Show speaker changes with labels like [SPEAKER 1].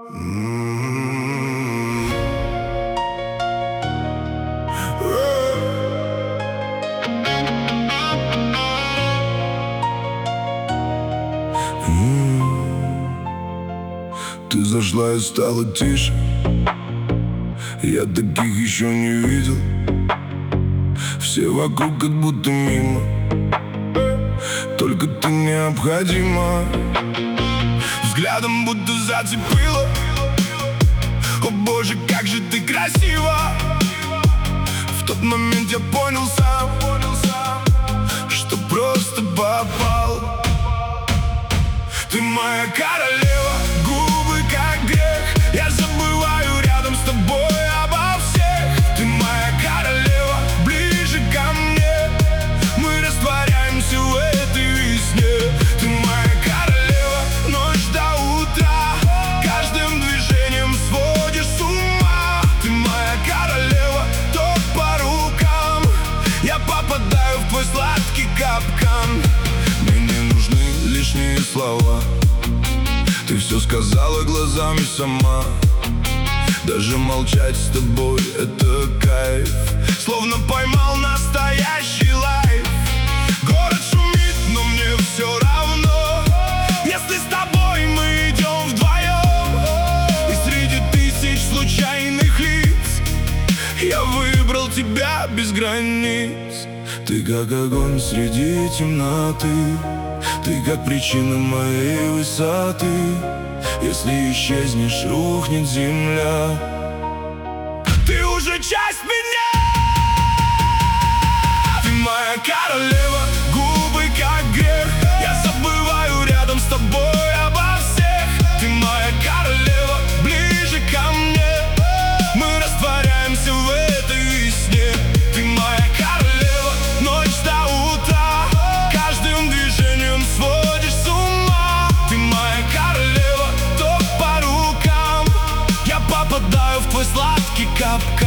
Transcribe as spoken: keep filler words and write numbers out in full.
[SPEAKER 1] Ты зашла и стало тише. Я таких еще не видел. Все вокруг как будто мимо, только ты необходима. Взглядом будто зацепила. О боже, как же ты красива. В тот момент я понял сам, что просто попал. Ты моя королева, губы как грех. Я забываю рядом с тобой обо всех. Ты моя королева, ближе ко мне. Мы растворяемся в этой весне. Ты моя королева, ночь до утра. Каждым движением сводишь с ума. Ты моя королева, ток по рукам. Я попадаю в твой сладкий капкан. Мне не нужны лишние слова. Ты все сказала глазами сама. Даже молчать с тобой — это кайф. Словно поймал настоящий лайф. Город шумит, но мне все равно, если с тобой мы идем вдвоем. И среди тысяч случайных лиц я выбрал тебя без границ. Ты как огонь среди темноты. Ты как причина моей высоты. Если исчезнешь, рухнет земля. Ты уже часть меня. Ты моя королева, губы как грех. Я забываю рядом с тобой обо всех. Ты моя королева, ближе ко мне. Мы растворяемся в этой весне. Ты моя королева, ночь до утра. Каждым движением сводишь с ума. Ты моя королева, ток по рукам. Я попадаю в твой сладкий капкан.